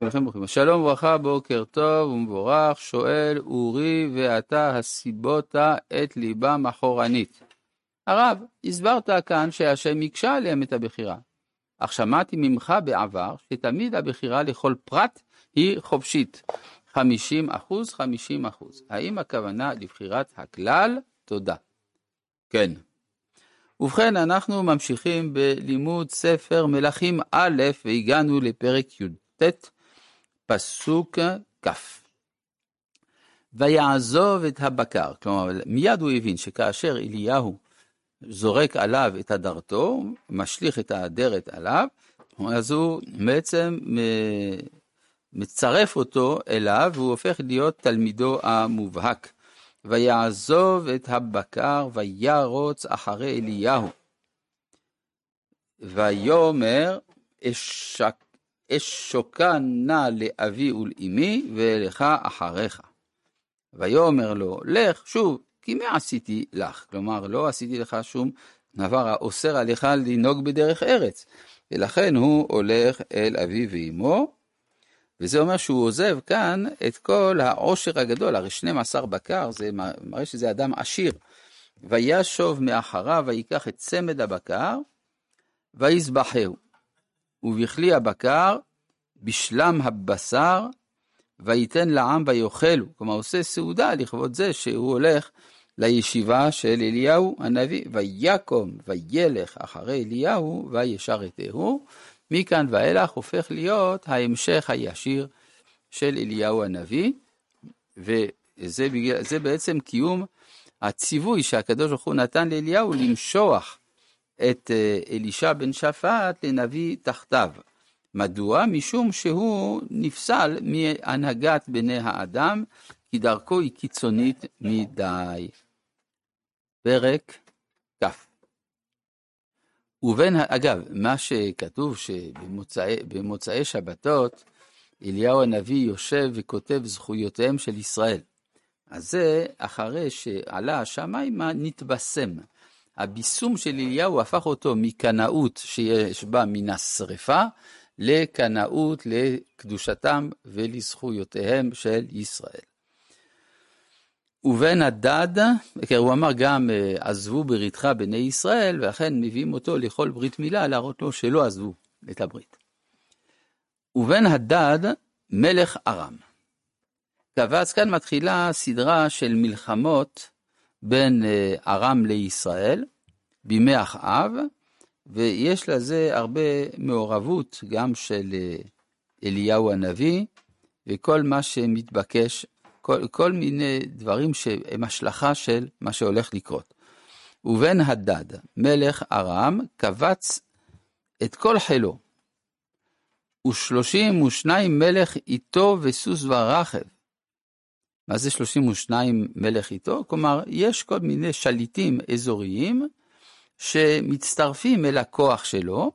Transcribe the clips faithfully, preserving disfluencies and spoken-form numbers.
כולכם ברוכים. שלום וברכה, בוקר טוב ומבורך, שואל אורי, ואתה הסיבות את ליבם אחורנית. הרב, הסברת כאן שהשם יקשה עליהם את הבחירה. אך שמעתי ממך בעבר שתמיד הבחירה לכל פרט היא חופשית. חמישים אחוז, חמישים אחוז. האם הכוונה לבחירת הכלל? תודה. כן. ובכן, אנחנו ממשיכים בלימוד ספר מלכים א', והגענו לפרק י"ט, פסוק כ'. ויעזוב את הבקר. כלומר, מיד הוא הבין שכאשר אליהו זורק עליו את הדרתו, משליך את האדרת עליו, אז הוא בעצם מצרף אותו אליו, והוא הופך להיות תלמידו המובהק. ויעזוב את הבקר וירוץ אחרי אליהו. ויאמר אשק, אשוקה נא לאבי ולאמי ולך אחריך. ויאמר לו לך שוב, כי מה עשיתי לך? כלומר לא עשיתי לך שום דבר האוסר עליך לנהוג בדרך ארץ. ולכן הוא הולך אל אבי ואמו. וזה אומר שהוא עוזב כאן את כל העושר הגדול, הרי שנים עשר בקר, זה מראה שזה אדם עשיר. וישוב מאחריו ויקח את צמד הבקר, ויזבחהו. ובכלי הבקר, בשלם הבשר, ויתן לעם ויאכלו. כלומר, עושה סעודה לכבוד זה שהוא הולך לישיבה של אליהו הנביא. ויקום וילך אחרי אליהו וישרתהו. מכאן ואילך הופך להיות ההמשך הישיר של אליהו הנביא, וזה זה בעצם קיום הציווי שהקדוש ברוך הוא נתן לאליהו למשוח את אלישע בן שפט לנביא תחתיו. מדוע? משום שהוא נפסל מהנהגת בני האדם, כי דרכו היא קיצונית מדי. פרק כ'. ובין, אגב, מה שכתוב שבמוצאי שבתות, אליהו הנביא יושב וכותב זכויותיהם של ישראל. אז זה אחרי שעלה השמיימה נתבשם. הביסום של אליהו הפך אותו מקנאות שיש בה מן השריפה, לקנאות לקדושתם ולזכויותיהם של ישראל. ובן הדד, הוא אמר גם עזבו בריתך בני ישראל, ואכן מביאים אותו לכל ברית מילה להראות לו שלא עזבו את הברית. ובן הדד מלך ארם. כבץ כאן מתחילה סדרה של מלחמות בין ארם לישראל בימי אחאב, ויש לזה הרבה מעורבות גם של אליהו הנביא, וכל מה שמתבקש, כל, כל מיני דברים שהם השלכה של מה שהולך לקרות. ובן הדד, מלך ארם, קבץ את כל חילו, ושלושים ושניים מלך איתו וסוס ורכב. מה זה שלושים ושניים מלך איתו? כלומר, יש כל מיני שליטים אזוריים, שמצטרפים אל הכוח שלו,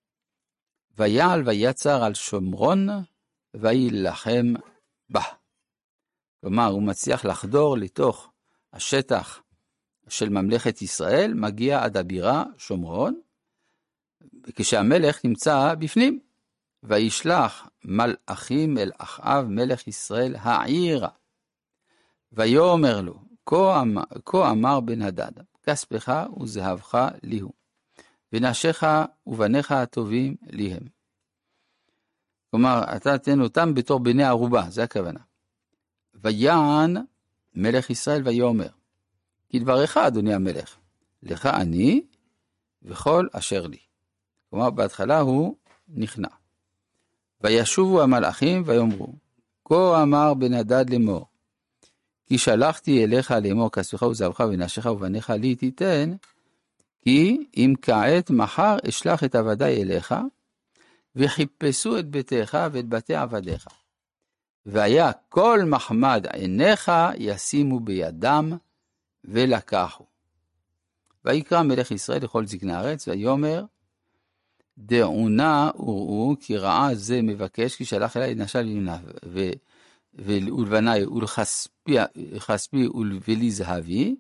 ויעל ויצר על שומרון, וילחם בה. כלומר, הוא מצליח לחדור לתוך השטח של ממלכת ישראל, מגיע עד הבירה שומרון, כשהמלך נמצא בפנים, וישלח מלאכים אל אחאב מלך ישראל העירה, ויאמר לו, כה אמר, כה אמר בן הדד, כספך וזהבך לי הוא, ונשיך ובניך הטובים לי הם. כלומר, אתה תן אותם בתור בני ערובה, זה הכוונה. ויען מלך ישראל ויאמר, כדבריך אדוני המלך, לך אני וכל אשר לי. כלומר, בהתחלה הוא נכנע. וישובו המלאכים ויאמרו, כה אמר בן הדד לאמור, כי שלחתי אליך לאמור כספך וזהבך ונשיך ובניך לי תיתן, כי אם כעת מחר אשלח את עבדי אליך, וחיפשו את ביתך ואת בתי עבדיך. והיה כל מחמד עיניך ישימו בידם ולקחו. ויקרא מלך ישראל לכל זקני הארץ, ויאמר, דעונה וראו, כי רעה זה מבקש, כי שלח אלי נשל לבניו, ולבני ולכספי ולי זהבי,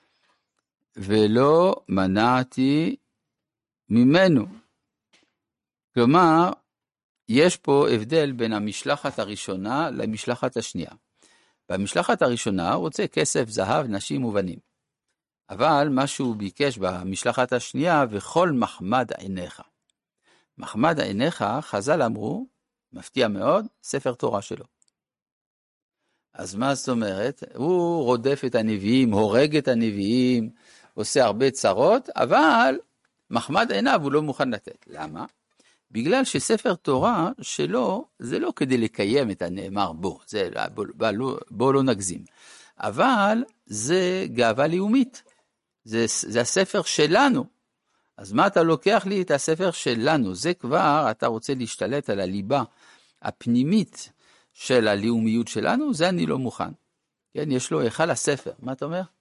ולא מנעתי ממנו. כלומר, יש פה הבדל בין המשלחת הראשונה למשלחת השנייה. במשלחת הראשונה הוא רוצה כסף, זהב, נשים ובנים. אבל מה שהוא ביקש במשלחת השנייה, וכל מחמד עיניך. מחמד עיניך, חז"ל אמרו, מפתיע מאוד, ספר תורה שלו. אז מה זאת אומרת? הוא רודף את הנביאים, הורג את הנביאים, עושה הרבה צרות, אבל מחמד עיניו הוא לא מוכן לתת. למה? בגלל שספר תורה שלו, זה לא כדי לקיים את הנאמר בו, זה, בוא, בוא, בוא לא נגזים. אבל זה גאווה לאומית, זה, זה הספר שלנו. אז מה אתה לוקח לי את הספר שלנו? זה כבר, אתה רוצה להשתלט על הליבה הפנימית של הלאומיות שלנו, זה אני לא מוכן. כן, יש לו היכל הספר, מה אתה אומר?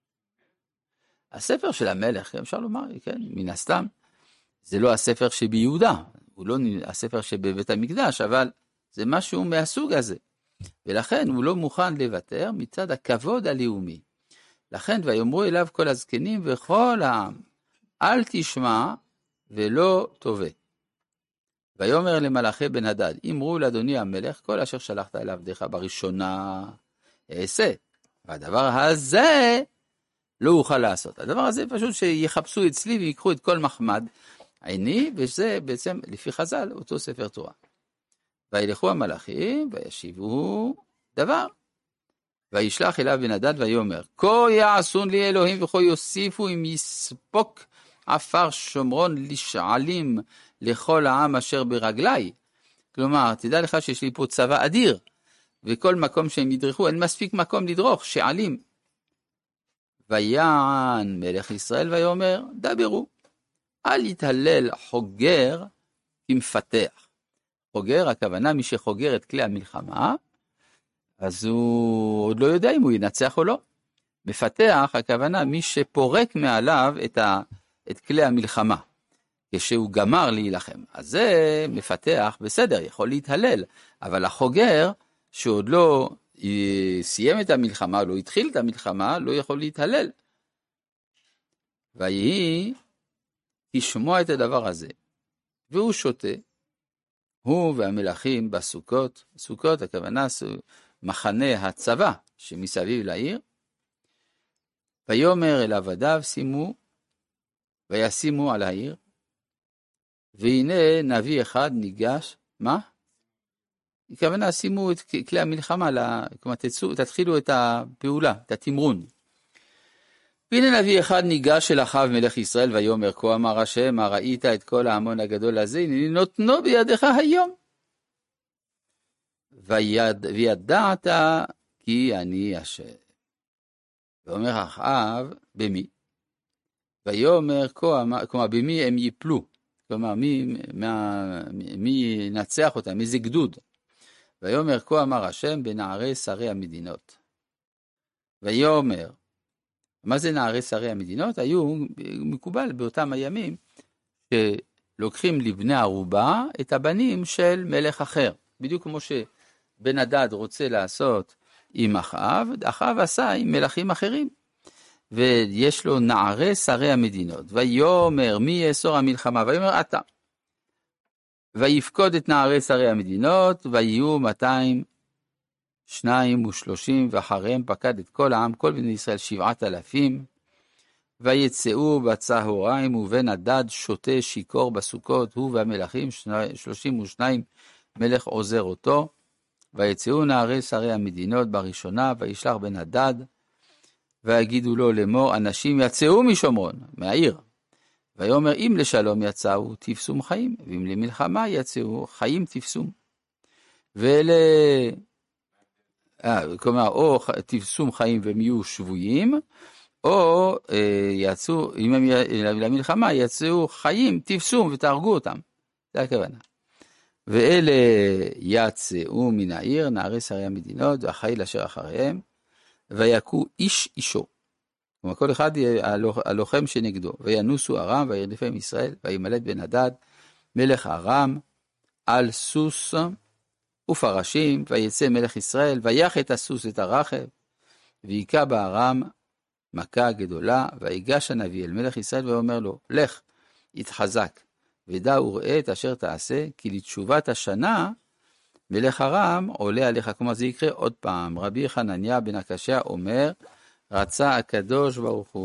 הספר של המלך, אפשר לומר, כן, מן הסתם, זה לא הספר שביהודה, הוא לא הספר שבבית המקדש, אבל זה משהו מהסוג הזה. ולכן הוא לא מוכן לוותר מצד הכבוד הלאומי. לכן ויאמרו אליו כל הזקנים וכל העם, אל תשמע ולא תובע. ויאמר למלאכי בן הדד, אמרו לאדוני המלך, כל אשר שלחת אל עבדך בראשונה אעשה. והדבר הזה לא אוכל לעשות. הדבר הזה פשוט שיחפשו אצלי ויקחו את כל מחמד עיני, וזה בעצם לפי חז"ל אותו ספר תורה. וילכו המלאכים וישיבו דבר. וישלח אליו בן הדד ויאמר, כה יעשון לי אלוהים וכה יוסיפו אם יספוק עפר שומרון לשעלים לכל העם אשר ברגלי. כלומר, תדע לך שיש לי פה צבא אדיר, וכל מקום שהם ידרכו, אין מספיק מקום לדרוך, שעלים. ויען מלך ישראל ויאמר, דברו, אל יתהלל חוגר כמפתח. חוגר, הכוונה מי שחוגר את כלי המלחמה, אז הוא עוד לא יודע אם הוא ינצח או לא. מפתח, הכוונה מי שפורק מעליו את, ה, את כלי המלחמה, כשהוא גמר להילחם. אז זה מפתח, בסדר, יכול להתהלל, אבל החוגר שעוד לא סיים את המלחמה, לא התחיל את המלחמה, לא יכול להתהלל. ויהי לשמוע את הדבר הזה, והוא שותה, הוא והמלאכים בסוכות, סוכות הכוונה מחנה הצבא שמסביב לעיר, ויאמר אל עבדיו שימו, וישימו על העיר, והנה נביא אחד ניגש, מה? הכוונה שימו את כלי המלחמה, כלומר תצאו, תתחילו את הפעולה, את התמרון. והנה נביא אחד ניגש אל אחאב מלך ישראל, ויאמר כה אמר השם, מה ראית את כל ההמון הגדול הזה, הנני נותנו בידך היום. ויד, וידעת כי אני השם. ואומר אחאב, במי? ויאמר כה אמר, כלומר במי הם יפלו, כלומר מי, מה, מי ינצח אותם, איזה גדוד. ויאמר כה אמר השם בנערי שרי המדינות. ויאמר, מה זה נערי שרי המדינות? היו מקובל באותם הימים שלוקחים לבני ערובה את הבנים של מלך אחר. בדיוק כמו שבן הדד רוצה לעשות עם אחאב, אחאב עשה עם מלכים אחרים. ויש לו נערי שרי המדינות. ויאמר מי יאסור המלחמה? ויאמר אתה. ויפקוד את נערי שרי המדינות, ויהיו מאתיים שניים ושלושים, ואחריהם פקד את כל העם, כל בני ישראל שבעת אלפים, ויצאו בצהריים, ובן הדד שותה שיקור בסוכות, הוא והמלכים, שלושים ושניים מלך עוזר אותו, ויצאו נערי שרי המדינות בראשונה, וישלח בן הדד, ויגידו לו לאמור, אנשים יצאו משומרון, מהעיר, ויאמר אם לשלום יצאו תפסום חיים, ואם למלחמה יצאו חיים תפסום. ואלה, אה, כלומר, או תפסום חיים והם יהיו שבויים, או אה, יצאו, אם הם למלחמה יצאו חיים תפסום ותהרגו אותם. זה הכוונה. ואלה יצאו מן העיר, נערי שרי המדינות, והחיל אשר אחריהם, ויקו איש אישו. כלומר, כל אחד הלוחם שנגדו, וינוסו ארם, וירדפם ישראל, וימלט בן הדד, מלך ארם, על סוס ופרשים, ויצא מלך ישראל, ויח את הסוס את הרחב, ויקע בארם מכה גדולה, ויגש הנביא אל מלך ישראל, ואומר לו, לך, התחזק, ודע וראה את אשר תעשה, כי לתשובת השנה, מלך ארם עולה עליך. כלומר זה יקרה עוד פעם. רבי חנניה בן הקשיא אומר, רצה הקדוש ברוך הוא